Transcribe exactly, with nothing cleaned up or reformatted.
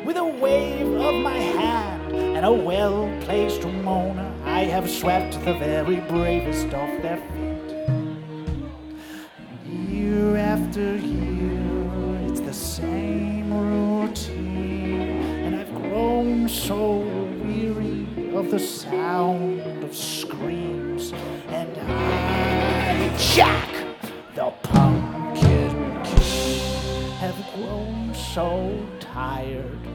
With a wave of my hand and a well-placed Ramona, I have swept the very bravest off their feet. Year after year, it's the same routine, and I've grown so weary of the sound of screams, and I, Jack, the Pumpkin King, have grown so tired